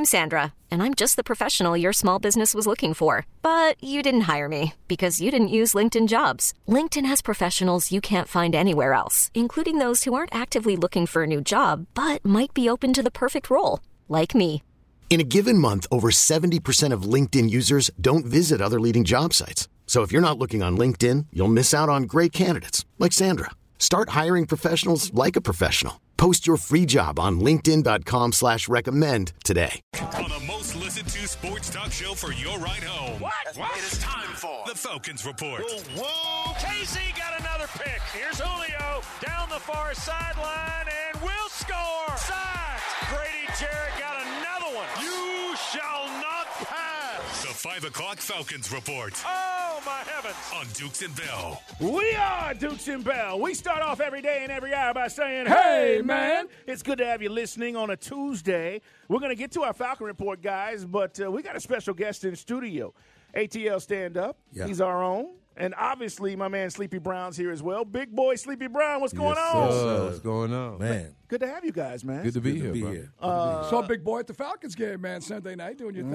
I'm Sandra, and I'm just the professional your small business was looking for. But you didn't hire me because you didn't use LinkedIn Jobs. LinkedIn has professionals you can't find anywhere else, including those who aren't actively looking for a new job, but might be open to the perfect role, like me. In a given month, over 70% of LinkedIn users don't visit other leading job sites. So if you're not looking on LinkedIn, you'll miss out on great candidates like Sandra. Start hiring professionals like a professional. Post your free job on linkedin.com/recommend today. On the most listened to sports talk show for your ride home. What? It is time for the Falcons Report. Whoa. KC got another pick. Here's Julio down the far sideline and will score. Sacked. Grady Jarrett got another one. You shall not pass. The 5 o'clock Falcons Report. Oh, my heavens. On Dukes and Bell. We are Dukes and Bell. We start off every day and every hour by saying, hey, man. It's good to have you listening on a Tuesday. We're going to get to our Falcon Report, guys, but we got a special guest in studio. ATL stand-up. Yeah. He's our own. And obviously, my man Sleepy Brown's here as well. Big boy Sleepy Brown, what's going on? What's going on? Man. Good to have you guys, man. Good to be here, bro. Saw Big Boy at the Falcons game, man, Sunday night doing your thing.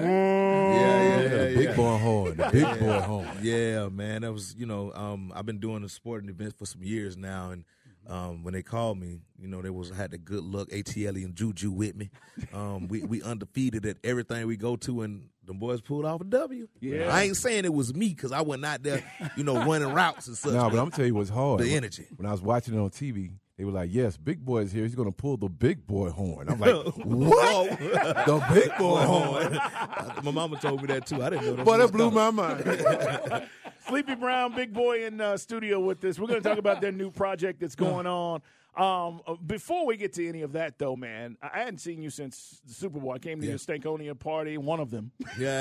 Yeah. Big boy horn. Big boy horn. Yeah, man. That was, I've been doing the sporting events for some years now, and when they called me, had the good luck, ATL and Juju with me. We undefeated at everything we go to, and the boys pulled off a W. Yeah. I ain't saying it was me because I wasn't out there, running routes and such. No, but I'm going to tell you what's hard. The energy. When I was watching it on TV, they were like, yes, Big Boy's here. He's going to pull the big boy horn. I'm like, what? The big boy horn. My mama told me that, too. I didn't know that. Boy, that blew my mind. Sleepy Brown, Big Boy in studio with us. We're going to talk about their new project that's going on. Before we get to any of that, though, man, I hadn't seen you since the Super Bowl. I came to your Stankonia party, one of them.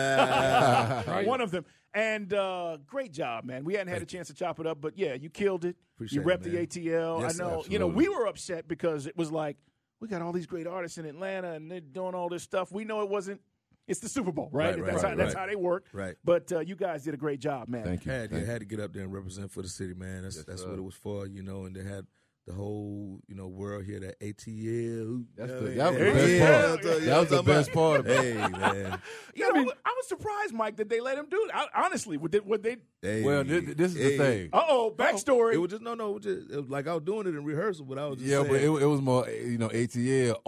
Yeah. One of them. And great job, man. We hadn't had a chance to chop it up, but, yeah, you killed it. Appreciate you repped it, the man. ATL. Yes, I know, absolutely. we were upset because it was like, we got all these great artists in Atlanta, and they're doing all this stuff. We know it wasn't. It's the Super Bowl, right? That's how they work. Right. But you guys did a great job, man. Thank you. Had to get up there and represent for the city, man. That's what it was for, and they had the whole, world here, that ATL. That was the best part. That was the best part of it. Hey, man. I was surprised, Mike, that they let him do it. Honestly, would they? Hey, Well, this is the thing. Backstory. It was just it was like I was doing it in rehearsal, but I was just Yeah, saying, but it was more, ATL.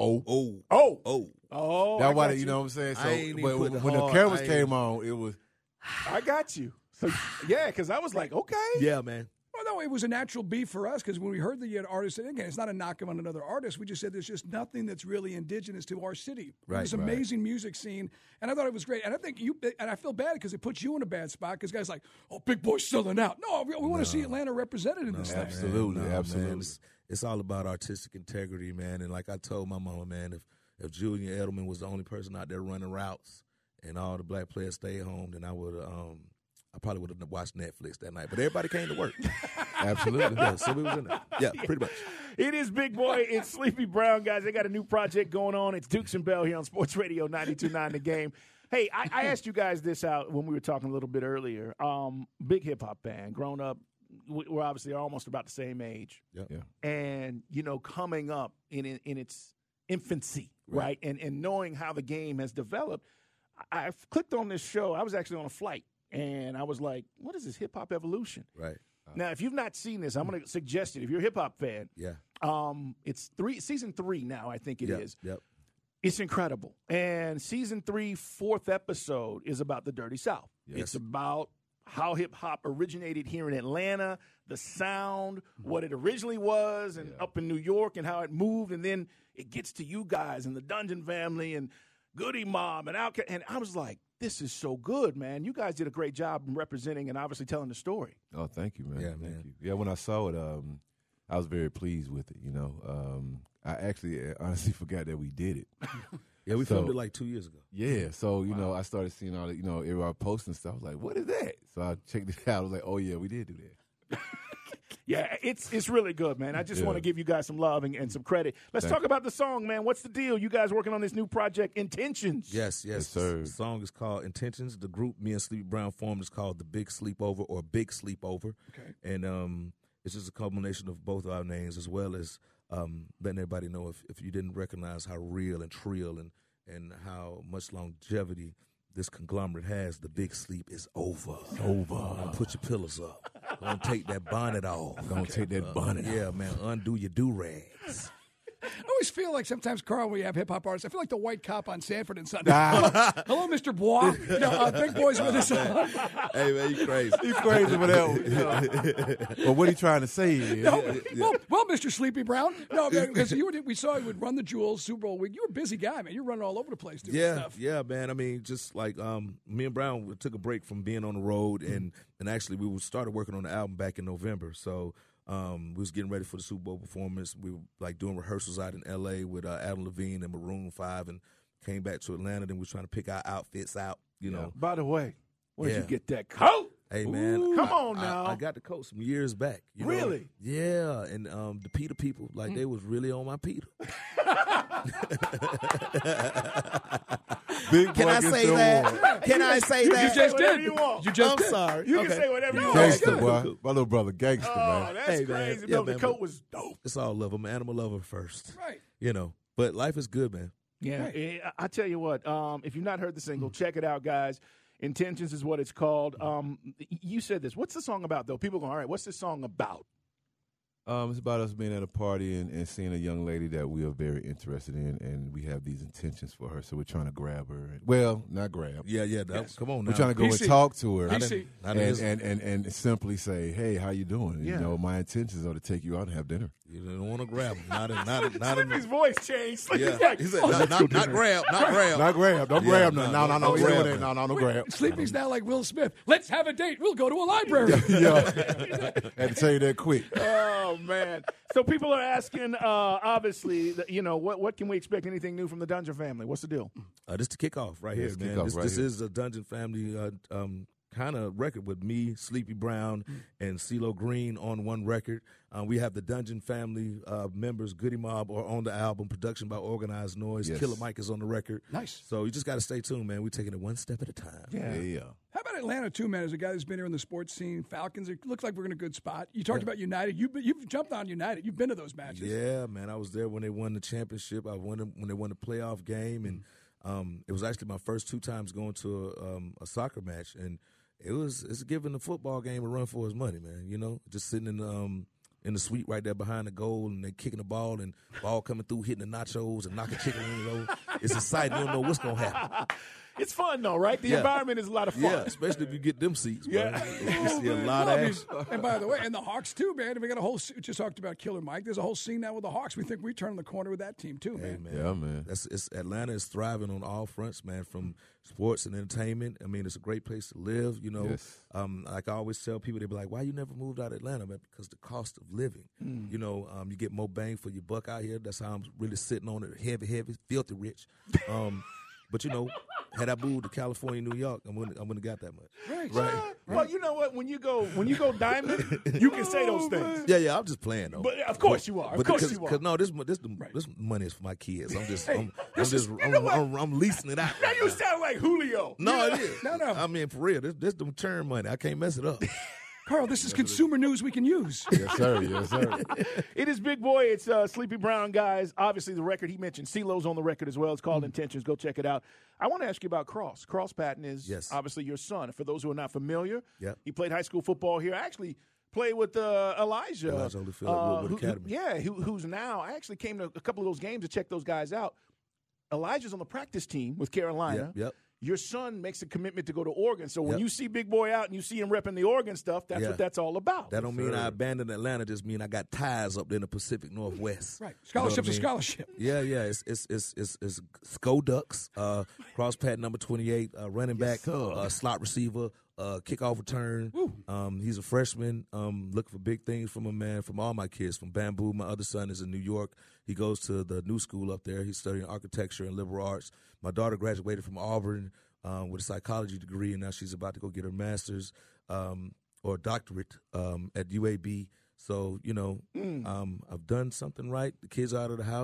Oh, That's why, you know what I'm saying? I ain't So, even but put when the the hard- cameras I came on, it was. I got you. So, yeah, because I was like, okay. Yeah, man. Well, no, it was a natural beef for us because when we heard that you had artists, and again, it's not a knock on another artist. We just said there's just nothing that's really indigenous to our city. Right, This amazing music scene, and I thought it was great. And I think and I feel bad because it puts you in a bad spot because guys like, oh, Big Boy's selling out. No, we want to see Atlanta represented in this thing. Absolutely. Man. It's all about artistic integrity, man. And like I told my mama, man, if Julian Edelman was the only person out there running routes and all the black players stayed home, then I probably would have watched Netflix that night. But everybody came to work. Absolutely. Yeah, so we was in there. Yeah, pretty much. It is Big Boy. It's Sleepy Brown, guys. They got a new project going on. It's Dukes and Bell here on Sports Radio 92.9 The Game. Hey, I asked you guys this out when we were talking a little bit earlier. Big hip-hop band, grown up. We're obviously almost about the same age. Yep. Yeah. And, coming up in its infancy, right? And knowing how the game has developed, I clicked on this show. I was actually on a flight, and I was like, what is this hip-hop evolution? Right. Now, if you've not seen this, I'm going to suggest it. If you're a hip-hop fan, Yeah. it's season 3 now, I think it is. Yep. It's incredible. And season 3, 4th episode is about the Dirty South. Yes. It's about how hip-hop originated here in Atlanta, the sound, what it originally was, and up in New York, and how it moved. And then it gets to you guys and the Dungeon Family and Goody Mob and Outkast. And I was like, this is so good, man. You guys did a great job in representing and obviously telling the story. Oh, thank you, man. Yeah, Thank man. you. Yeah, when I saw it, I was very pleased with it, I actually honestly forgot that we did it. Yeah, we filmed it like 2 years ago. Yeah, so, I started seeing all the, everybody posting stuff. I was like, what is that? So I checked it out. I was like, oh, yeah, we did do that. Yeah, it's really good, man. I just want to give you guys some love and some credit. Let's talk about the song, man. What's the deal? You guys working on this new project, Intentions? Yes, sir. The song is called Intentions. The group me and Sleepy Brown formed is called The Big Sleepover or Big Sleepover. Okay. And it's just a combination of both our names as well as letting everybody know if you didn't recognize how real and trill and how much longevity this conglomerate has, the big sleep is over. Over. Put your pillows up. Don't take that bonnet off. Don't take that bonnet off. Yeah, man. Undo your do-rags. I always feel like sometimes, Carl, when we have hip-hop artists, I feel like the white cop on Sanford and Son. Hello, Mr. Bois. Big Boy's with us. Hey, man, you crazy. He's crazy with that. But what he trying to say is, Well, Mr. Sleepy Brown. No, because we saw you would run the Jewels Super Bowl week. You're a busy guy, man. You're running all over the place doing stuff. Yeah, man. I mean, just like me and Brown took a break from being on the road, and actually we started working on the album back in November. So we was getting ready for the Super Bowl performance. We were like doing rehearsals out in L.A. with Adam Levine and Maroon 5, and came back to Atlanta. Then we was trying to pick our outfits out, you know. By the way, where'd you get that coat? Hey, man. Ooh, come on now. I got the coat some years back. You know? Really? Yeah, and the Peter people, like, they was really on my Peter. Big Can I say that? Can I say You that? can say whatever you want. I'm sorry. You can say whatever you want. Gangster, boy. My little brother, gangster, Oh, man. that's Hey, man. crazy. Yeah, No, the man, coat but- was dope. It's all love. I'm an animal lover first. Right. You know, but life is good, man. Yeah, I tell you what. If you've not heard the single, check it out, guys. Intentions is what it's called. You said this. What's the song about, though? People go, all right, what's this song about? It's about us being at a party and seeing a young lady that we are very interested in, and we have these intentions for her. So we're trying to grab her. Well, not grab. Yeah. Come on now. We're trying to go PC. and talk to her PC. and simply say, hey, how you doing? Yeah. You know, my intentions are to take you out and have dinner. You don't want to grab him. Not Sleepy's voice changed. Sleepy's Yeah. like, He said, oh, not grab. Not grab. Don't grab no, nothing. no, We grab doing nothing. that. No, grab. Sleepy's now like Will Smith. Let's have a date. We'll go to a library. Yeah. Had to tell you that quick. oh, man. So people are asking, obviously, what can we expect? Anything new from the Dungeon family? What's the deal? This is the kickoff right Yeah, here, it's man. kickoff This right here. is a Dungeon Family kind of record with me, Sleepy Brown, and CeeLo Green on one record. We have the Dungeon Family members, Goody Mob, are on the album. Production by Organized Noise. Yes. Killer Mike is on the record. Nice. So you just got to stay tuned, man. We're taking it one step at a time. Yeah. How about Atlanta, too, man? As a guy who's been here in the sports scene, Falcons, it looks like we're in a good spot. You talked about United. You've jumped on United. You've been to those matches. Yeah, man. I was there when they won the championship. I won when they won the playoff game, and it was actually my first 2 times going to a soccer match, and it's giving the football game a run for its money, man. You know, just sitting in the suite right there behind the goal, and they kicking the ball, and ball coming through, hitting the nachos and knocking chicken in the road. It's exciting. You don't know what's gonna happen. It's fun, though, right? The environment is a lot of fun. Yeah, especially if you get them seats. Yeah. Bro. You see a lot of action. And by the way, and the Hawks, too, man. We got a whole just talked about Killer Mike. There's a whole scene now with the Hawks. We think we turn the corner with that team, too, man. Hey, man. Yeah, man. Atlanta is thriving on all fronts, man, from sports and entertainment. I mean, it's a great place to live, you know. Yes. Like I always tell people, they be like, why you never moved out of Atlanta, man? Because the cost of living. You know, you get more bang for your buck out here. That's how I'm really sitting on it, heavy, filthy rich. But, you know, had I moved to California, New York, I wouldn't have got that much. Right. Well, you know what? When you go diamond, you can say those things. Yeah, I'm just playing, though. But of course you are. Of course you are. Because no, this money is for my kids. I'm leasing it out. Now you sound like Julio. No, it is. No. I mean, for real, this the turn money. I can't mess it up. Carl, this is consumer news we can use. Yes, sir. Yes, sir. It is Big Boy. It's Sleepy Brown, guys. Obviously, the record he mentioned, CeeLo's on the record as well. It's called Intentions. Go check it out. I want to ask you about Cross. Cross Patton is obviously your son. For those who are not familiar, he played high school football here. I actually played with Elijah Holyfield, Woodward Academy. Who's now. I actually came to a couple of those games to check those guys out. Elijah's on the practice team with Carolina. Yep. Your son makes a commitment to go to Oregon. So when you see Big Boy out and you see him repping the Oregon stuff, that's what that's all about. That don't mean I abandoned Atlanta. Just mean I got ties up there in the Pacific Northwest. Right. Scholarship's a scholarship. Yeah. It's Sko Ducks, cross pad number 28, running back, slot receiver, kickoff return. He's a freshman. Looking for big things from him, man. From all my kids, from Bamboo. My other son is in New York. He goes to the new school up there. He's studying architecture and liberal arts. My daughter graduated from Auburn with a psychology degree, and now she's about to go get her master's or doctorate at UAB. So, you know, I've done something right. The kids are out of the house.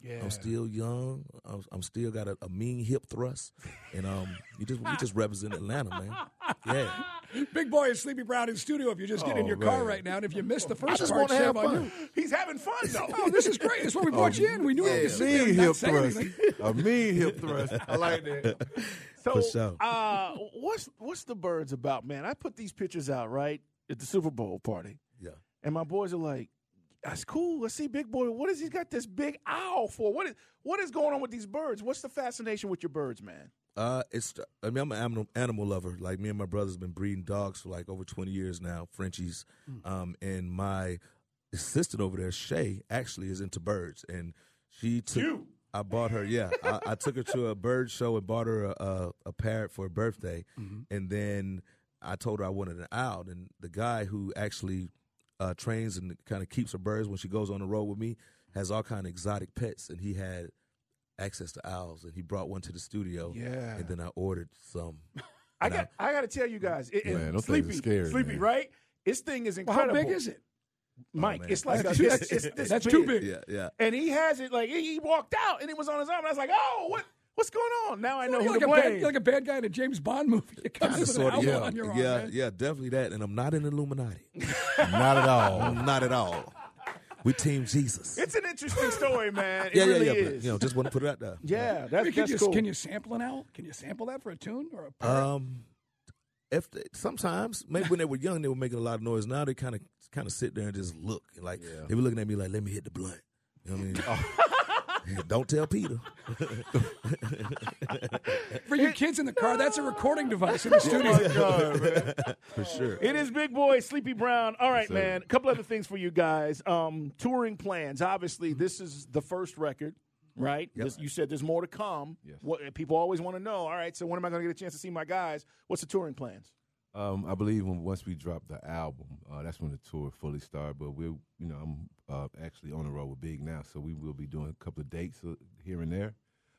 Yeah. I'm still young. I'm still got a mean hip thrust, and we just represent Atlanta, man. Yeah. Big Boy is Sleepy Brown in studio. If you're just getting in your car right now, and if you missed the first part, wanna have shame on fun. you. He's having fun, though. Oh, this is great. That's why we brought you in. We knew it was A mean hip thrust. A mean hip thrust. I like that. So, For sure. what's the birds about, man? I put these pictures out, right, at the Super Bowl party. Yeah. And my boys are like, that's cool. Let's see Big Boy. What has he got this big owl for? What is going on with these birds? What's the fascination with your birds, man? I'm an animal lover. Like, me and my brother's been breeding dogs for like over 20 years now, Frenchies. And my assistant over there, Shay, actually is into birds. And she took. I bought her. Yeah, I took her to a bird show and bought her a parrot for her birthday. And then I told her I wanted an owl. And the guy who actually trains and kind of keeps her birds when she goes on the road with me has all kind of exotic pets, and he had access to owls, and he brought one to the studio. Yeah. And then I ordered some. I got to tell you guys, Man, those things are scary, Sleepy, man. right? This thing is Well, incredible. how big is it? Mike? man. It's like That's it's too big. Yeah. And he has it like he walked out and it was on his arm. And I was like, oh, what's going on? Now I know You're who to like, blame. you're like a bad guy in a James Bond movie. It comes with an owl on your arm. yeah, man. yeah, definitely that. And I'm not an Illuminati. Not at all. Not at all. We team Jesus. It's an interesting story, man. It yeah, really yeah. is. But, just want to put it out there. Yeah, Can that's cool. Can you sample an owl? Can you sample that for a tune or a parrot? Sometimes maybe when they were young they were making a lot of noise. Now they kind of sit there and just look like they were looking at me like, let me hit the blunt. You know what I mean? Don't tell Peter. For you kids in the car, that's a recording device in the studio. For sure. It is Big Boy, Sleepy Brown. All right, Sir. man. A couple other things for you guys. Touring plans. Obviously, this is the first record, right? Yep. You said there's more to come. Yes. What people always want to know. All right, so when am I going to get a chance to see my guys? What's the touring plans? I believe once we drop the album, that's when the tour fully starts. But I'm actually on the road with Big now, so we will be doing a couple of dates here and there.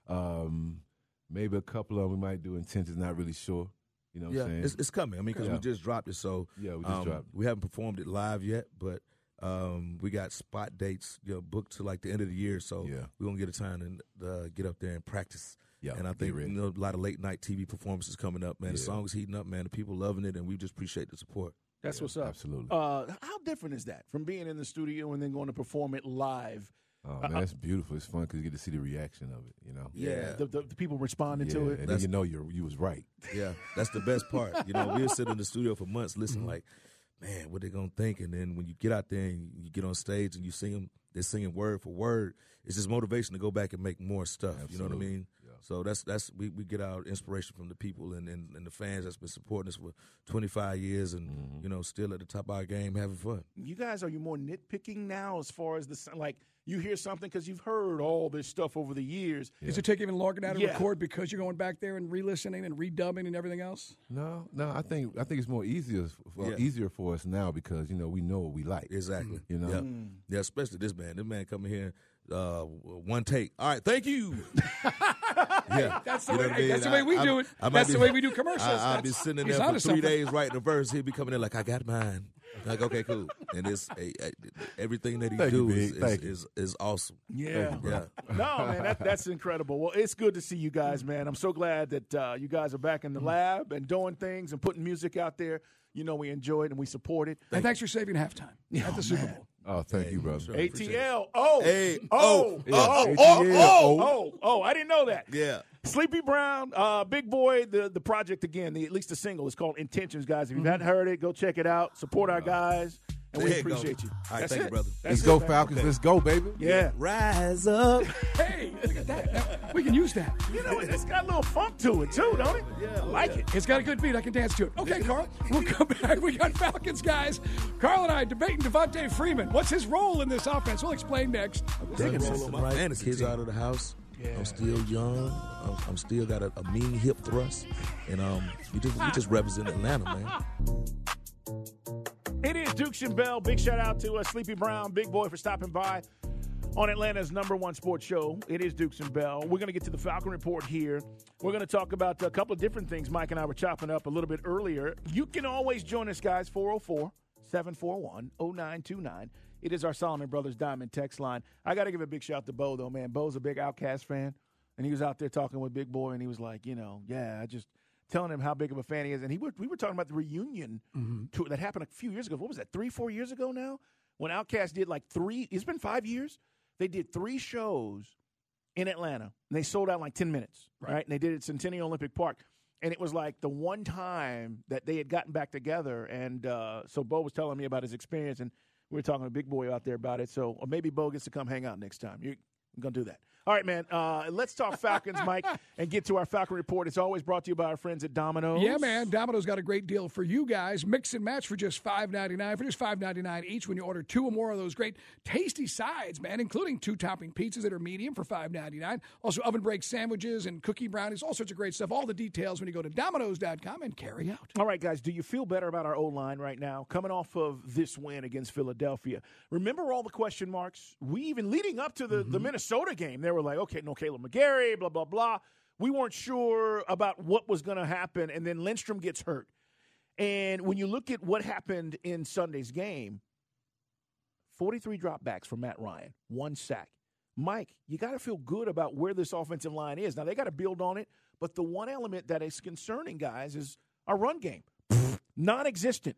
Maybe a couple of them we might do Intentions. Not really sure. You know what I'm saying? It's coming. I mean, because we just dropped it, so Yeah, we just dropped it. We haven't performed it live yet, but we got spot dates, booked to like the end of the year. So Yeah. we're gonna get a time to get up there and practice. Yeah, and I get think ready. a lot of late night TV performances coming up, man. The Yeah. song's heating up, man. The people loving it, and we just appreciate the support. That's what's up. absolutely. How different is that from being in the studio and then going to perform it live? Oh man, that's beautiful. It's fun because you get to see the reaction of it. You know. Yeah. The people responding to it. and then you know you was right. Yeah, that's the best part. We'll sit in the studio for months listening like, man, what they going to think? And then when you get out there and you get on stage and you sing them, they're singing word for word. It's just motivation to go back and make more stuff. Absolutely. You know what I mean? Yeah. So that's we get our inspiration from the people and the fans that's been supporting us for 25 years and, still at the top of our game having fun. You guys, are you more nitpicking now as far as you hear something because you've heard all this stuff over the years? Does it take even longer now to Yeah. record because you're going back there and re-listening and redubbing and everything else? No. I think it's more easier for us now because we know what we like. Exactly. You know? Yeah. Yeah, especially this man. This man coming here, one take. All right, thank you. Yeah. That's the You know way. what I mean? That's the way we do it. That's the way we do commercials. I'll be sitting in He's there for onto 3 something. days writing a verse. He'll be coming in like, I got mine. Like, okay, cool. And it's everything that he Thank you, do Big. Thank you. is awesome. Yeah. Yeah. No, man, that's incredible. Well, it's good to see you guys, man. I'm so glad that you guys are back in the lab and doing things and putting music out there. We enjoy it and we support it. And thanks for saving halftime at the Super Bowl. Oh, thank you, brother. sure. ATL. Hey, I didn't know that. Yeah. Sleepy Brown, Big Boy, the project again, at least the single is called Intentions, guys. If you haven't heard it, go check it out. Support our guys, and we There you go. appreciate you. All right, That's thank it. you, brother. That's Let's it, go, man. Falcons. Let's go, baby. Yeah. Rise up. Hey, look at that. Now, we can use that. It's got a little funk to it, too, don't it? Yeah. I like it. It's got a good beat. I can dance to it. Okay, Carl, we'll come back. We got Falcons, guys. Carl and I debating Devontae Freeman. What's his role in this offense? We'll explain next. Kids out of the house. I'm still young. I'm still got a mean hip thrust, and we just represent Atlanta, man. It is Dukes and Bell. Big shout out to Sleepy Brown, Big Boy, for stopping by on Atlanta's #1 sports show. It is Dukes and Bell. We're going to get to the Falcon Report here. We're going to talk about a couple of different things Mike and I were chopping up a little bit earlier. You can always join us, guys, 404-741-0929. It is our Solomon Brothers Diamond text line. I got to give a big shout out to Bo, though, man. Bo's a big Outkast fan, and he was out there talking with Big Boy, and he was like, I just telling him how big of a fan he is. And we were talking about the reunion tour that happened a few years ago. What was that, 3-4 years ago now? When Outkast did like 3 – it's been 5 years. They did 3 shows in Atlanta, and they sold out in like 10 minutes, right? And they did it at Centennial Olympic Park. And it was like the one time that they had gotten back together. And so Bo was telling me about his experience, and we were talking to Big Boy out there about it. So maybe Bo gets to come hang out next time. You're going to do that. All right, man. Let's talk Falcons, Mike, and get to our Falcon Report. It's always brought to you by our friends at Domino's. Yeah, man. Domino's got a great deal for you guys. Mix and match for just $5.99. For just $5.99 each when you order 2 or more of those great tasty sides, man, including 2-topping pizzas that are medium for $5.99. Also oven break sandwiches and cookie brownies, all sorts of great stuff. All the details when you go to Domino's.com and carry out. All right, guys, do you feel better about our O-line right now, coming off of this win against Philadelphia? Remember all the question marks? We even leading up to the Minnesota game, they were like, okay, no Caleb McGarry, blah, blah, blah. We weren't sure about what was going to happen, and then Lindstrom gets hurt. And when you look at what happened in Sunday's game, 43 dropbacks for Matt Ryan, 1 sack. Mike, you got to feel good about where this offensive line is. Now, they got to build on it, but the one element that is concerning, guys, is our run game. Non-existent.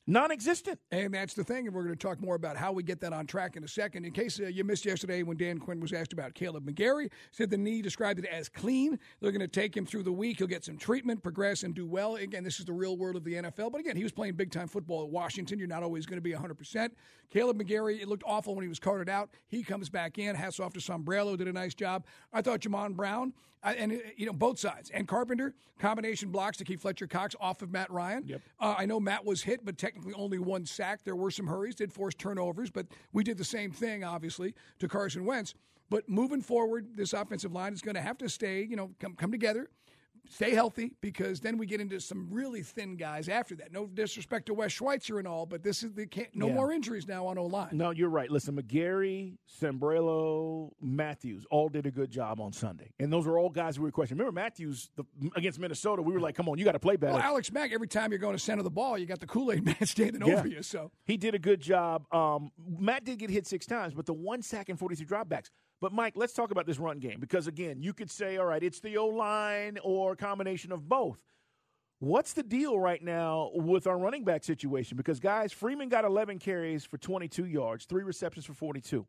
And that's the thing, and we're going to talk more about how we get that on track in a second. In case you missed yesterday when Dan Quinn was asked about Caleb McGarry, said the knee, described it as clean. They're going to take him through the week. He'll get some treatment, progress, and do well. Again, this is the real world of the NFL. But again, he was playing big-time football at Washington. You're not always going to be 100%. Caleb McGarry, it looked awful when he was carted out. He comes back in. Hats off to Sombrello, did a nice job. I thought Jamon Brown, both sides, and Carpenter, combination blocks to keep Fletcher Cox off of Matt Ryan. Yep. I know Matt was hit, but technically only 1 sack. There were some hurries, did force turnovers, but we did the same thing, obviously, to Carson Wentz. But moving forward, this offensive line is going to have to stay, come together, stay healthy, because then we get into some really thin guys after that. No disrespect to Wes Schweitzer and all, but this is more injuries now on O-line. No, you're right. Listen, McGarry, Sombrello, Matthews all did a good job on Sunday. And those are all guys we were questioning. Remember Matthews against Minnesota, we were like, come on, you got to play better. Well, Alex Mack, every time you're going to center the ball, you got the Kool-Aid man standing over you. So he did a good job. Matt did get hit 6 times, but the 1 sack and 43 dropbacks. But, Mike, let's talk about this run game because, again, you could say, all right, it's the O-line or a combination of both. What's the deal right now with our running back situation? Because, guys, Freeman got 11 carries for 22 yards, 3 receptions for 42.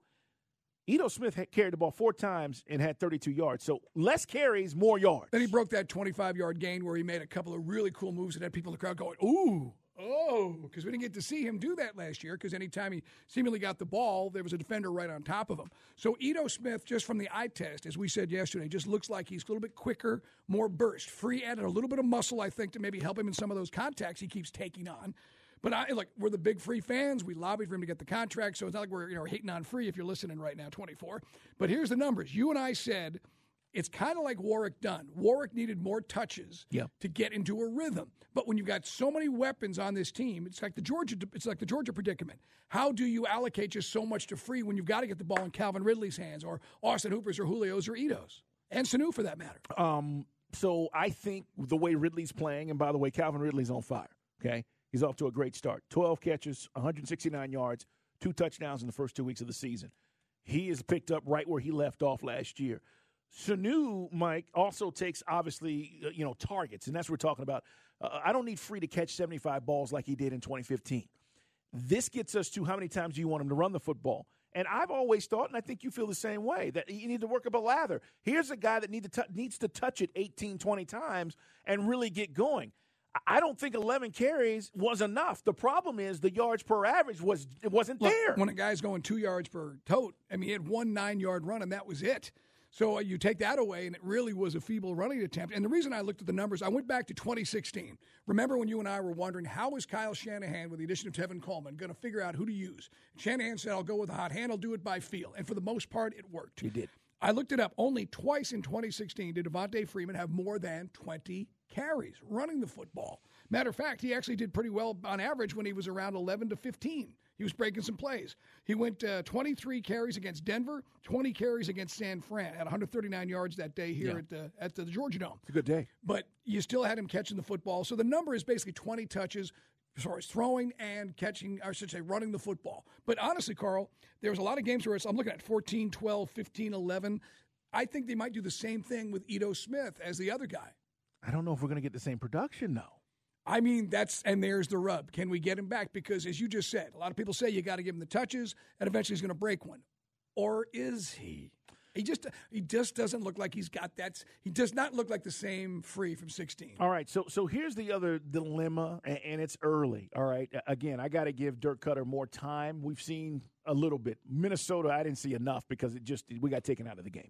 Ito Smith carried the ball 4 times and had 32 yards. So less carries, more yards. Then he broke that 25-yard gain where he made a couple of really cool moves that had people in the crowd going, ooh. Oh, because we didn't get to see him do that last year because anytime he seemingly got the ball, there was a defender right on top of him. So Ito Smith, just from the eye test, as we said yesterday, just looks like he's a little bit quicker, more burst. Free added a little bit of muscle, I think, to maybe help him in some of those contacts he keeps taking on. But we're the big Free fans. We lobbied for him to get the contract, so it's not like we're hating on Free if you're listening right now, 24. But here's the numbers. You and I said it's kind of like Warwick Dunn. Warwick needed more touches to get into a rhythm. But when you've got so many weapons on this team, it's like the Georgia predicament. How do you allocate just so much to Free when you've got to get the ball in Calvin Ridley's hands or Austin Hooper's or Julio's or Ito's? And Sanu, for that matter. So I think the way Ridley's playing, and by the way, Calvin Ridley's on fire, okay? He's off to a great start. 12 catches, 169 yards, 2 touchdowns in the first 2 weeks of the season. He is picked up right where he left off last year. Sanu, Mike, also takes, obviously, targets, and that's what we're talking about. I don't need Free to catch 75 balls like he did in 2015. This gets us to how many times do you want him to run the football? And I've always thought, and I think you feel the same way, that you need to work up a lather. Here's a guy that needs to touch it 18, 20 times and really get going. I don't think 11 carries was enough. The problem is the yards per average wasn't there. When a guy's going 2 yards per tote, he had 1 9-yard run, and that was it. So you take that away, and it really was a feeble running attempt. And the reason I looked at the numbers, I went back to 2016. Remember when you and I were wondering, how is Kyle Shanahan, with the addition of Tevin Coleman, going to figure out who to use? Shanahan said, I'll go with a hot hand. I'll do it by feel. And for the most part, it worked. He did. I looked it up. Only twice in 2016 did Devontae Freeman have more than 20 carries running the football. Matter of fact, he actually did pretty well on average when he was around 11 to 15. He was breaking some plays. He went 23 carries against Denver, 20 carries against San Fran. Had 139 yards that day here at the Georgia Dome. It's a good day. But you still had him catching the football. So the number is basically 20 touches, as far as throwing and catching, I should say running the football. But honestly, Carl, there's a lot of games where I'm looking at 14, 12, 15, 11. I think they might do the same thing with Ito Smith as the other guy. I don't know if we're going to get the same production, though. I mean, there's the rub. Can we get him back? Because as you just said, a lot of people say you got to give him the touches, and eventually he's going to break one. Or is he? He just doesn't look like he's got that. He does not look like the same Free from 16. All right, so here's the other dilemma, and it's early. All right, again, I got to give Dirk Cutter more time. We've seen a little bit. Minnesota, I didn't see enough because we got taken out of the game.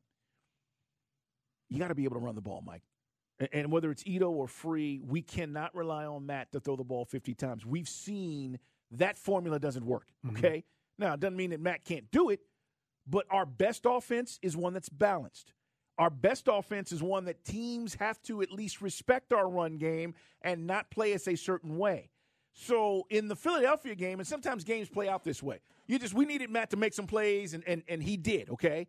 You got to be able to run the ball, Mike. And whether it's Ito or Free, we cannot rely on Matt to throw the ball 50 times. We've seen that formula doesn't work, okay? Now, it doesn't mean that Matt can't do it, but our best offense is one that's balanced. Our best offense is one that teams have to at least respect our run game and not play us a certain way. So in the Philadelphia game, and sometimes games play out this way, we needed Matt to make some plays, and he did, okay?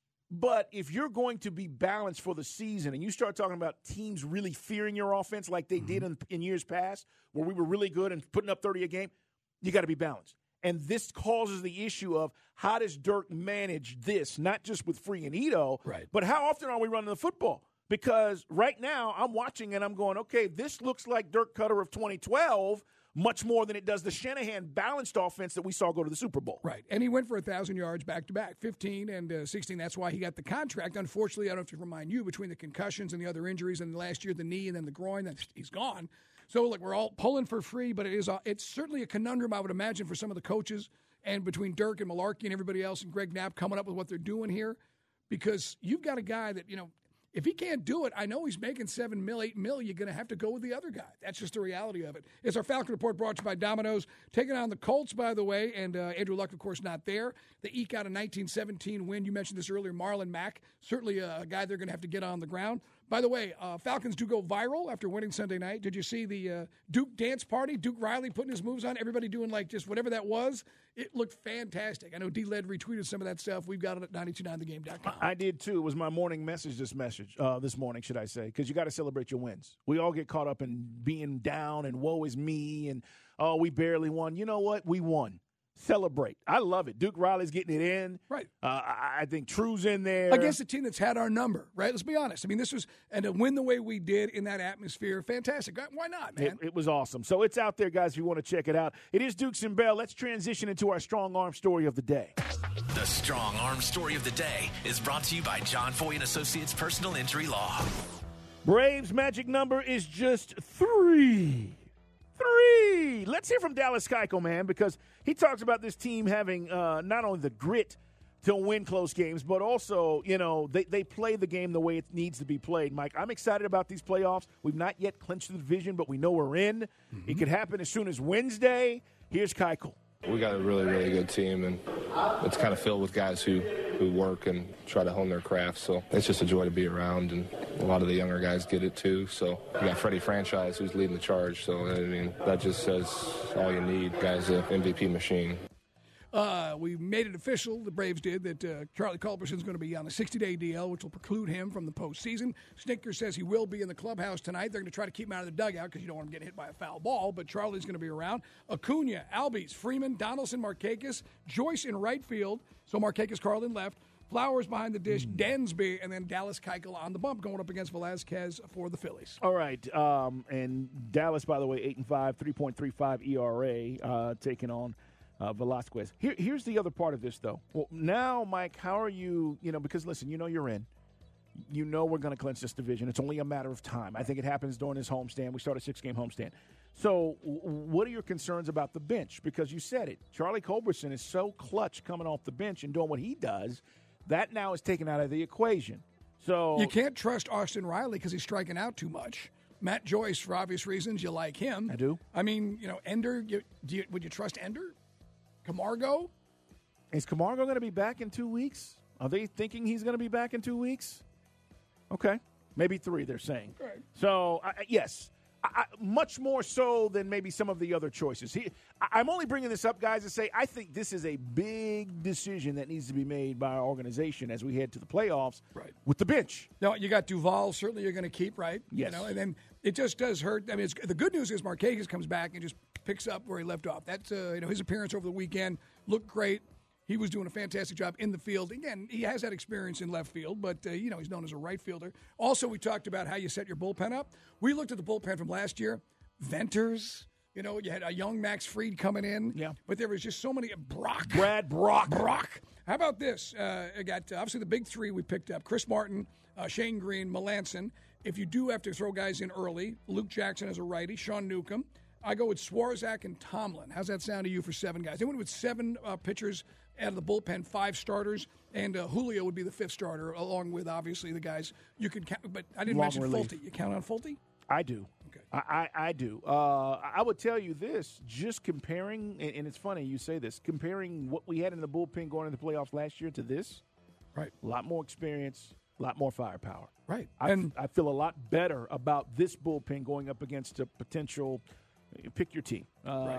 But if you're going to be balanced for the season and you start talking about teams really fearing your offense like they did in years past, where we were really good and putting up 30 a game, you got to be balanced. And this causes the issue of how does Dirk manage this, not just with Free and Ito, right, but how often are we running the football? Because right now I'm watching and I'm going, okay, this looks like Dirk Cutter of 2012 much more than it does the Shanahan balanced offense that we saw go to the Super Bowl. Right, and he went for 1,000 yards back-to-back, 15 and 16. That's why he got the contract. Unfortunately, I don't have to remind you, between the concussions and the other injuries, and last year the knee and then the groin, he's gone. So, look, we're all pulling for Free, but it's certainly a conundrum, I would imagine, for some of the coaches, and between Dirk and Malarkey and everybody else and Greg Knapp coming up with what they're doing here, because you've got a guy that, if he can't do it, I know he's making $7 million, $8 million. You're going to have to go with the other guy. That's just the reality of it. It's our Falcon Report brought to you by Domino's. Taking on the Colts, by the way, and Andrew Luck, of course, not there. They eke out a 19-17 win. You mentioned this earlier, Marlon Mack, certainly a guy they're going to have to get on the ground. By the way, Falcons do go viral after winning Sunday night. Did you see the Duke dance party? Duke Riley putting his moves on, everybody doing like just whatever that was. It looked fantastic. I know D-Led retweeted some of that stuff. We've got it at 929thegame.com. I did, too. It was my morning message this morning, should I say, because you got to celebrate your wins. We all get caught up in being down and woe is me and, oh, we barely won. You know what? We won. Celebrate. I love it. Duke Riley's getting it in. Right. I think True's in there. Against a team that's had our number, right? Let's be honest. I mean, and to win the way we did in that atmosphere, fantastic. Why not, man? It was awesome. So it's out there, guys, if you want to check it out. It is Dukes and Bell. Let's transition into our strong arm story of the day. The strong arm story of the day is brought to you by John Foy and Associates Personal Injury Law. Braves' magic number is just 3. 3. Let's hear from Dallas Keuchel, man, because he talks about this team having not only the grit to win close games, but also, they play the game the way it needs to be played. Mike, I'm excited about these playoffs. We've not yet clinched the division, but we know we're in. It could happen as soon as Wednesday. Here's Keuchel. We got a really, really good team, and it's kind of filled with guys who work and try to hone their craft. So it's just a joy to be around, and a lot of the younger guys get it too. So you got Freddie Franchise who's leading the charge. So, I mean, that just says all you need. Guy's an MVP machine. We made it official, the Braves did, that Charlie Culberson's going to be on a 60-day DL, which will preclude him from the postseason. Stinker says he will be in the clubhouse tonight. They're going to try to keep him out of the dugout because you don't want him getting hit by a foul ball, but Charlie's going to be around. Acuna, Albies, Freeman, Donaldson, Markakis, Joyce in right field, so Markakis, Carlin left, Flowers behind the dish, Dansby, and then Dallas Keuchel on the bump going up against Velazquez for the Phillies. All right, and Dallas, by the way, 8-5, 3.35 ERA, taking on Velazquez. Here's the other part of this, though. Well, now, Mike, how are you, because, listen, you're in. You know we're going to clinch this division. It's only a matter of time. I think it happens during this homestand. We start a 6-game homestand. So what are your concerns about the bench? Because you said it. Charlie Culberson is so clutch coming off the bench and doing what he does. That now is taken out of the equation. So you can't trust Austin Riley because he's striking out too much. Matt Joyce, for obvious reasons, you like him. I do. I mean, Ender, would you trust Ender? Camargo? Is Camargo going to be back in 2 weeks? Are they thinking he's going to be back in 2 weeks? Okay. Maybe 3, they're saying. Right. So, yes, much more so than maybe some of the other choices. I'm only bringing this up, guys, to say I think this is a big decision that needs to be made by our organization as we head to the playoffs with the bench. Now, you got Duval, certainly you're going to keep, right? Yes. And then it just does hurt. I mean, the good news is Markakis comes back and just picks up where he left off. That's his appearance over the weekend looked great. He was doing a fantastic job in the field. Again, he has that experience in left field, but, he's known as a right fielder. Also, we talked about how you set your bullpen up. We looked at the bullpen from last year. Venters, you had a young Max Fried coming in. Yeah. But there was just so many. Brad Brock. How about this? I got, obviously, the big three we picked up. Chris Martin, Shane Green, Melanson. If you do have to throw guys in early, Luke Jackson as a righty, Sean Newcomb. I go with Swarzak and Tomlin. How's that sound to you for 7 guys? They went with 7 pitchers out of the bullpen, 5 starters, and Julio would be the 5th starter, along with, obviously, the guys you could count. But I didn't mention Fulte. You count on Fulte? I do. Okay. I do. I would tell you this, just comparing, and it's funny you say this, comparing what we had in the bullpen going into the playoffs last year to this, right? A lot more experience, a lot more firepower. Right. I feel a lot better about this bullpen going up against a potential, pick your team,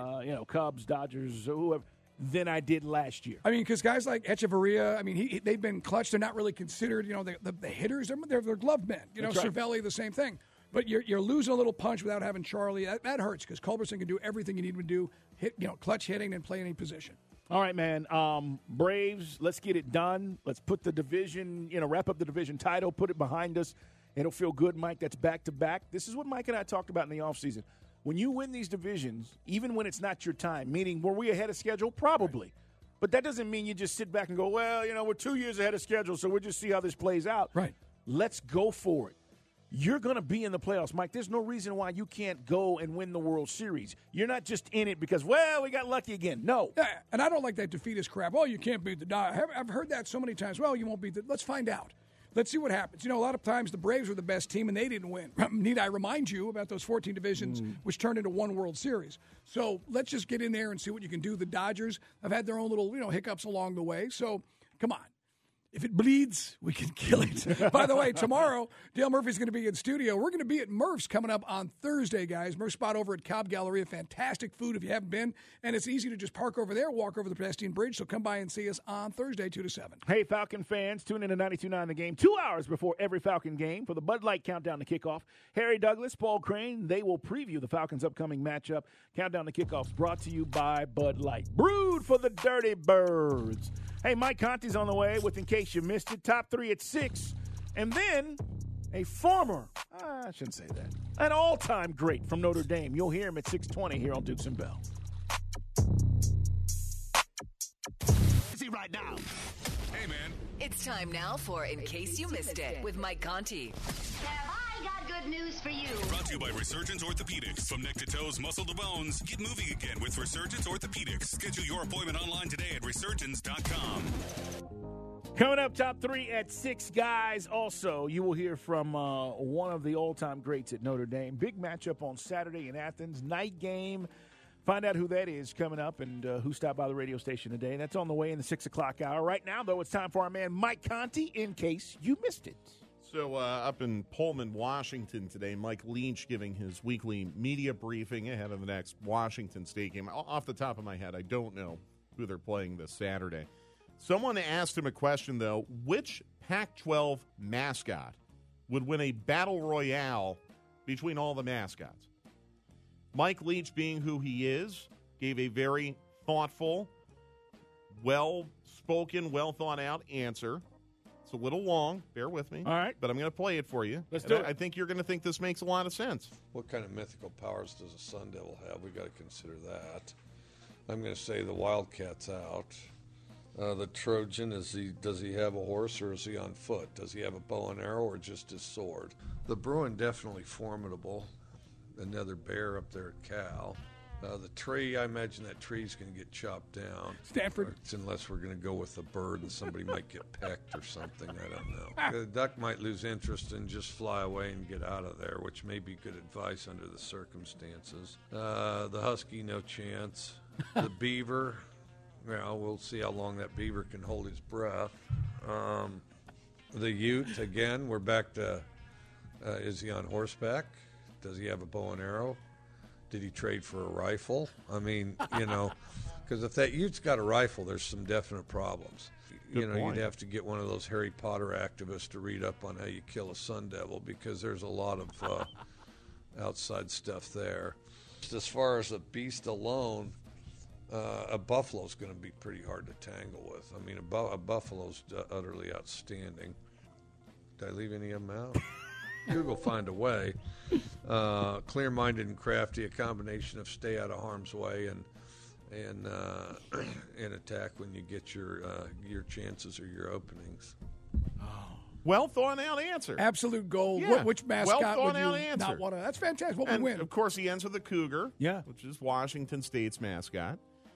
Cubs, Dodgers, whoever, than I did last year. I mean, because guys like Echeverria, they've been clutch. They're not really considered, the hitters. They're glove men. Cervelli, the same thing. But you're losing a little punch without having Charlie. That hurts because Culberson can do everything you need him to do, hit, clutch hitting and play any position. All right, man. Braves, let's get it done. Let's put the division, wrap up the division title, put it behind us. It'll feel good, Mike. That's back-to-back. This is what Mike and I talked about in the offseason. When you win these divisions, even when it's not your time, meaning were we ahead of schedule? Probably. Right. But that doesn't mean you just sit back and go, well, we're 2 years ahead of schedule, so we'll just see how this plays out. Right. Let's go for it. You're going to be in the playoffs, Mike. There's no reason why you can't go and win the World Series. You're not just in it because, we got lucky again. No. Yeah, and I don't like that defeatist crap. Oh, you can't beat the Dodgers. I've heard that so many times. Well, you won't beat the – let's find out. Let's see what happens. A lot of times the Braves were the best team, and they didn't win. Need I remind you about those 14 divisions, which turned into one World Series? So let's just get in there and see what you can do. The Dodgers have had their own little, hiccups along the way. So come on. If it bleeds, we can kill it. By the way, tomorrow, Dale Murphy's going to be in studio. We're going to be at Murph's coming up on Thursday, guys. Murph's spot over at Cobb Galleria. Fantastic food if you haven't been. And it's easy to just park over there, walk over the pedestrian bridge. So come by and see us on Thursday, 2 to 7. Hey, Falcon fans, tune in to 92.9 The Game 2 hours before every Falcon game for the Bud Light Countdown to Kickoff. Harry Douglas, Paul Crane, they will preview the Falcons' upcoming matchup. Countdown to Kickoff's brought to you by Bud Light. Brewed for the Dirty Birds. Hey, Mike Conti's on the way with In Case You Missed It, top 3 at 6. And then a former, I shouldn't say that, an all-time great from Notre Dame. You'll hear him at 6:20 here on Dukes and Bell. See right now. Hey, man. It's time now for In Case You Missed It with Mike Conti. Have I got good news for you? Brought to you by Resurgence Orthopedics. From neck to toes, muscle to bones, get moving again with Resurgence Orthopedics. Schedule your appointment online today at resurgence.com. Coming up, top 3 at 6, guys. Also, you will hear from one of the all-time greats at Notre Dame. Big matchup on Saturday in Athens. Night game. Find out who that is coming up and who stopped by the radio station today. That's on the way in the 6 o'clock hour. Right now, though, it's time for our man Mike Conti, In Case You Missed It. So up in Pullman, Washington today, Mike Leach giving his weekly media briefing ahead of the next Washington State game. Off the top of my head, I don't know who they're playing this Saturday. Someone asked him a question, though. Which Pac-12 mascot would win a battle royale between all the mascots? Mike Leach, being who he is, gave a very thoughtful, well-spoken, well-thought-out answer. It's a little long. Bear with me. All right. But I'm going to play it for you. Let's do it. I think you're going to think this makes a lot of sense. What kind of mythical powers does a Sun Devil have? We've got to consider that. I'm going to say the Wildcat's out. The Trojan, does he have a horse or is he on foot? Does he have a bow and arrow or just his sword? The Bruin, definitely formidable. Another bear up there at Cal. The tree, I imagine that tree's going to get chopped down. Stanford. Unless we're going to go with the bird and somebody might get pecked or something. I don't know. The duck might lose interest and just fly away and get out of there, which may be good advice under the circumstances. The husky, no chance. The beaver, we'll see how long that beaver can hold his breath. The ute, again, we're back to, is he on horseback? Does he have a bow and arrow? Did he trade for a rifle? I mean, because if that Ute's got a rifle, there's some definite problems. Good point. You'd have to get one of those Harry Potter activists to read up on how you kill a sun devil, because there's a lot of outside stuff there. As far as a beast alone, a buffalo's going to be pretty hard to tangle with. I mean, a buffalo's utterly outstanding. Did I leave any of them out? Google find a way. Clear-minded and crafty, a combination of stay out of harm's way and attack when you get your chances or your openings. Well thought out answer. Absolute gold. Yeah. Which mascot well would you answer. not want to? That's fantastic. What would And win? of course, he ends with a cougar. Yeah. Which is Washington State's mascot.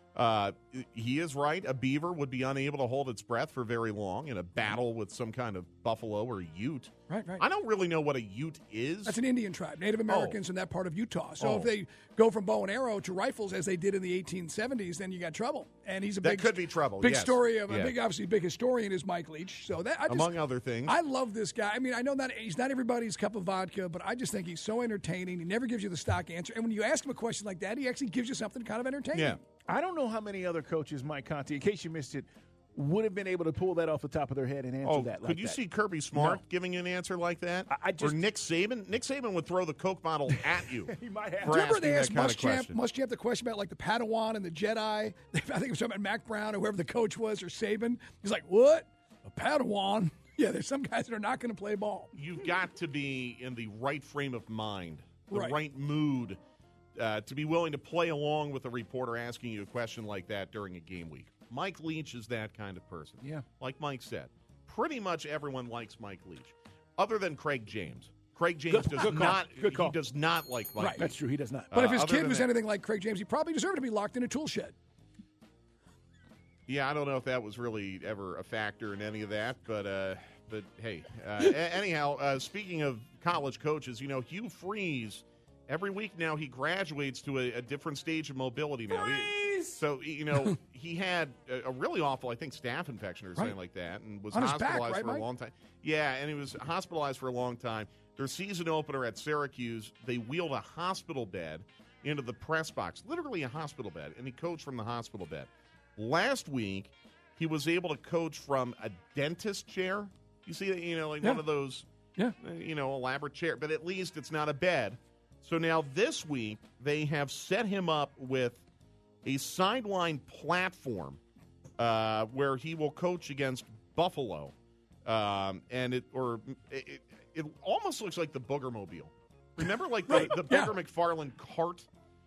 He is right. A beaver would be unable to hold its breath for very long in a battle with some kind of buffalo or ute. Right. I don't really know what a ute is. That's an Indian tribe, Native Americans in that part of Utah. So if they go from bow and arrow to rifles as they did in the 1870s, then you got trouble. And he's a That big could be trouble, Big yes. story of Yeah. obviously big historian is Mike Leach. So that Among other things. I love this guy. I mean, I know that he's not everybody's cup of vodka, but I just think he's so entertaining. He never gives you the stock answer, and when you ask him a question like that, he actually gives you something kind of entertaining. Yeah. I don't know how many other coaches, Mike Conti, in case you missed it, would have been able to pull that off the top of their head and answer that like could you that. see Kirby Smart No. giving you an answer like that? Or Nick Saban? Nick Saban would throw the Coke bottle at you. He might have. for Do you remember asking they that asked kind of question. Muschamp the question about like the Padawan and the Jedi? I think it was talking about Mac Brown or whoever the coach was, or Saban. He's like, what? A Padawan? Yeah, there's some guys that are not going to play ball. You've got to be in the right frame of mind, the Right. right mood, to be willing to play along with a reporter asking you a question like that during a game week. Mike Leach is that kind of person. Yeah. Like Mike said, pretty much everyone likes Mike Leach, other than Craig James. Craig James does not. Good call. He does not like Mike. Right. Leach. That's true. He does not. But if his other kid than was that- anything like Craig James, he probably deserved to be locked in a tool shed. Yeah, I don't know if that was really ever a factor in any of that, but hey. Anyhow, speaking of college coaches, Hugh Freeze, every week now he graduates to a different stage of mobility now. He had a really awful, I think, staph infection or something like that, and was On his back, hospitalized right, for a Mike? long time. Yeah, and he was hospitalized for a long time. Their season opener at Syracuse, they wheeled a hospital bed into the press box, literally a hospital bed, and he coached from the hospital bed. Last week, he was able to coach from a dentist chair. You see that, one of those, elaborate chair, but at least it's not a bed. So now this week, they have set him up with a sideline platform where he will coach against Buffalo. And it almost looks like the Boogermobile. Remember, like the Booger McFarland cart?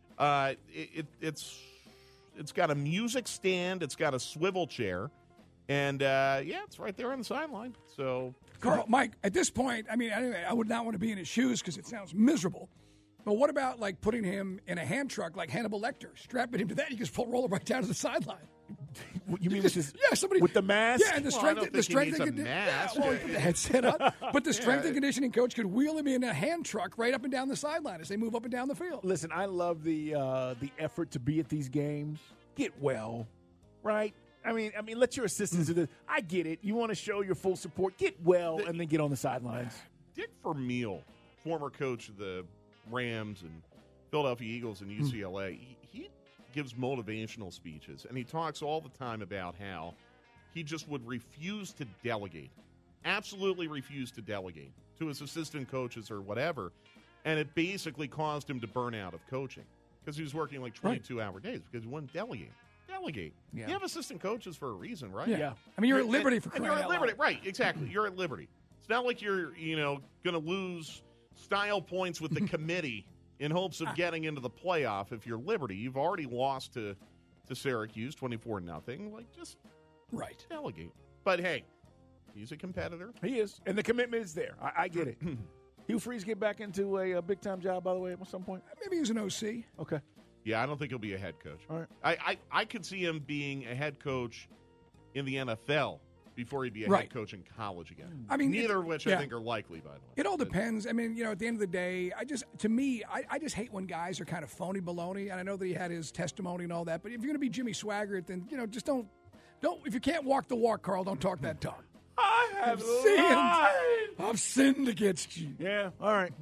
It's got a music stand. It's got a swivel chair. And, it's right there on the sideline. So, Carl, Mike, at this point, I mean, anyway, I would not want to be in his shoes because it sounds miserable. But what about, like, putting him in a hand truck like Hannibal Lecter, strapping him to that? You just roll him right down to the sideline. You mean somebody with the mask? Yeah, and the Well, I strength, don't the think he strength needs and a conditioning. mask. Yeah, well, he put the headset on. But the strength and conditioning coach could wheel him in a hand truck right up and down the sideline as they move up and down the field. Listen, I love the effort to be at these games. Get well, right? I mean, let your assistants do this. I get it. You want to show your full support. Get well, and then get on the sidelines. Dick Vermeil, former coach of the Rams and Philadelphia Eagles and UCLA, he gives motivational speeches, and he talks all the time about how he just would refuse to delegate, absolutely refuse to delegate to his assistant coaches or whatever, and it basically caused him to burn out of coaching because he was working like 22-hour days because he wouldn't delegate. Yeah. You have assistant coaches for a reason, right? Yeah. I mean, you're at liberty for and crying you're at out liberty, loud. right? Exactly. You're at liberty. It's not like you're, going to lose style points with the committee in hopes of getting into the playoff. If you're Liberty, you've already lost to Syracuse 24-0. Like, just delegate. But hey, he's a competitor. He is, and the commitment is there. I get it. Hugh Freeze get back into a big-time job, by the way, at some point? Maybe he's an OC. Okay. Yeah, I don't think he'll be a head coach. All right. I could see him being a head coach in the NFL before he'd be a Right. head coach in college again. I mean, neither of which I think are likely, by the way. It all depends. I mean, at the end of the day, I just hate when guys are kind of phony baloney. And I know that he had his testimony and all that, but if you're going to be Jimmy Swaggart, then, just don't, if you can't walk the walk, Carl, don't talk that talk. I have sinned. I've sinned against you. Yeah, all right.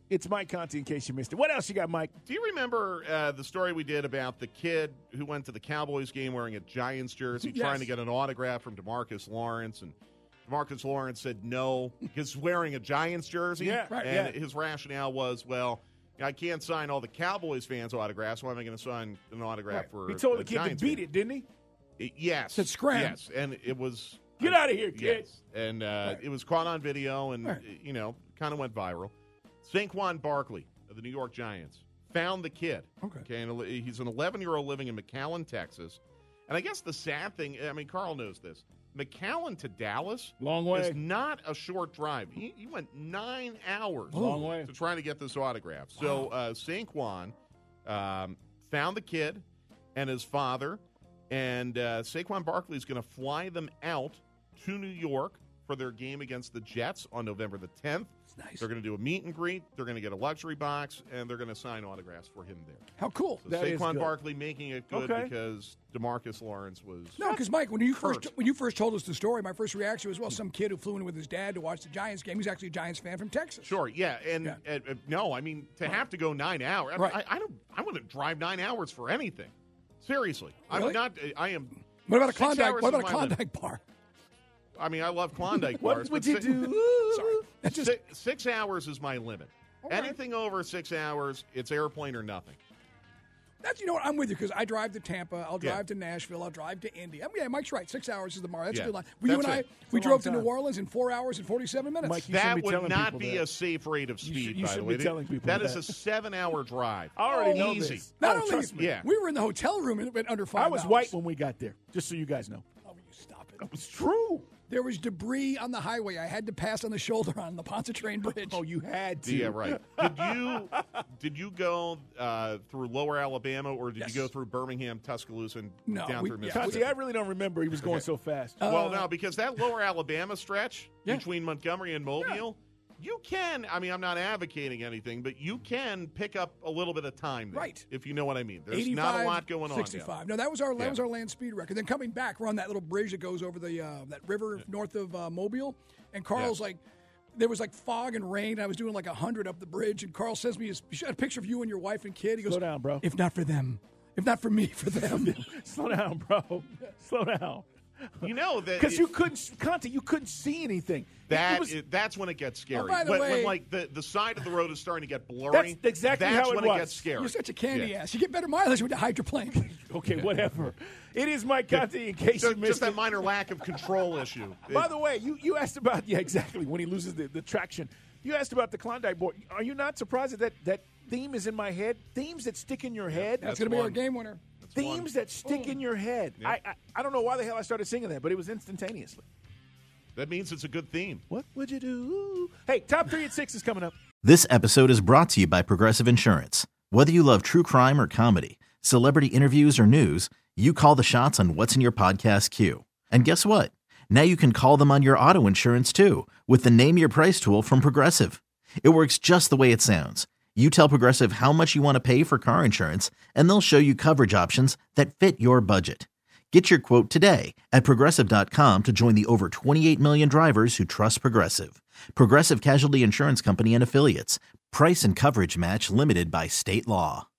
It's Mike Conti, in case you missed it. What else you got, Mike? Do you remember the story we did about the kid who went to the Cowboys game wearing a Giants jersey, Yes. trying to get an autograph from DeMarcus Lawrence, and DeMarcus Lawrence said no because he's wearing a Giants jersey. Yeah, right, and his rationale was, well, I can't sign all the Cowboys fans' autographs. Why am I going to sign an autograph for He told the a kid Giants to beat fan? it, didn't he? Yes. Said scram. Yes, and it was... Get out of here, kid. Yes, and it was caught on video and, kind of went viral. Saquon Barkley of the New York Giants found the kid. Okay, and he's an 11-year-old living in McAllen, Texas. And I guess the sad thing, I mean, Carl knows this. McAllen to Dallas long way. Is not a short drive. He went 9 hours long way. to trying to get this autograph. So Saquon found the kid and his father, and Saquon Barkley is going to fly them out to New York for their game against the Jets on November the 10th. Nice. They're going to do a meet and greet. They're going to get a luxury box, and they're going to sign autographs for him there. How cool. So Saquon Barkley making it good because DeMarcus Lawrence was... No, because, Mike, when you first told us the story, my first reaction was, well, some kid who flew in with his dad to watch the Giants game. He's actually a Giants fan from Texas. Sure, yeah. And no, I mean, to have to go 9 hours. Right. I wouldn't drive 9 hours for anything. Seriously. Really? I'm not... I am... What about a 6 Klondike? hours What is about a my limit. Klondike bar? I mean, I love Klondike bars. What would you do? Sorry. 6 hours is my limit. Anything over 6 hours, it's airplane or nothing. You know what? I'm with you because I drive to Tampa. I'll drive to Nashville. I'll drive to Indy. Yeah, Mike's right. 6 hours is the mark. That's a good line. You and I, we drove to New Orleans in 4 hours and 47 minutes. Mike, that would not be a safe rate of speed, by the way. That is a 7-hour drive. I already know Easy. this. Not only, trust me. we were in the hotel room and it went under 5 I was hours. white when we got there, just so you guys know. Oh, you stop it. That was true. There was debris on the highway. I had to pass on the shoulder on the Pontchartrain Bridge. Oh, you had to. Yeah, right. Did you go through Lower Alabama, or did you go through Birmingham, Tuscaloosa, and down through Mississippi? I really don't remember. He was going so fast. Well, no, because that Lower Alabama stretch between Montgomery and Mobile, you can. I mean, I'm not advocating anything, but you can pick up a little bit of time there, right? If you know what I mean. There's 85, not a lot going 65. on. No, that was our land speed record. Then coming back, we're on that little bridge that goes over the that river north of Mobile, and Carl's like, there was like fog and rain. And I was doing like 100 up the bridge, and Carl sends me a picture of you and your wife and kid. He goes, "Slow down, bro. If not for them, if not for me, for them. Slow down, bro. Slow down." You know that because you couldn't see anything. That's when it gets scary. by the way, when like the side of the road is starting to get blurry. That's exactly how it when was. it gets scary. You're such a candy ass. You get better mileage with the hydroplane. Okay, whatever. It is Mike Conti, in case you missed just that minor lack of control issue. By the way, you asked about exactly when he loses the traction. You asked about the Klondike board. Are you not surprised that theme is in my head? Themes that stick in your head. That's going to be our game winner. Themes that stick in your head. Yep. I don't know why the hell I started singing that, but it was instantaneously. That means it's a good theme. What would you do? Hey, Top 3 at 6 is coming up. This episode is brought to you by Progressive Insurance. Whether you love true crime or comedy, celebrity interviews or news, you call the shots on what's in your podcast queue. And guess what? Now you can call them on your auto insurance too with the Name Your Price tool from Progressive. It works just the way it sounds. You tell Progressive how much you want to pay for car insurance, and they'll show you coverage options that fit your budget. Get your quote today at Progressive.com to join the over 28 million drivers who trust Progressive. Progressive Casualty Insurance Company and Affiliates. Price and coverage match limited by state law.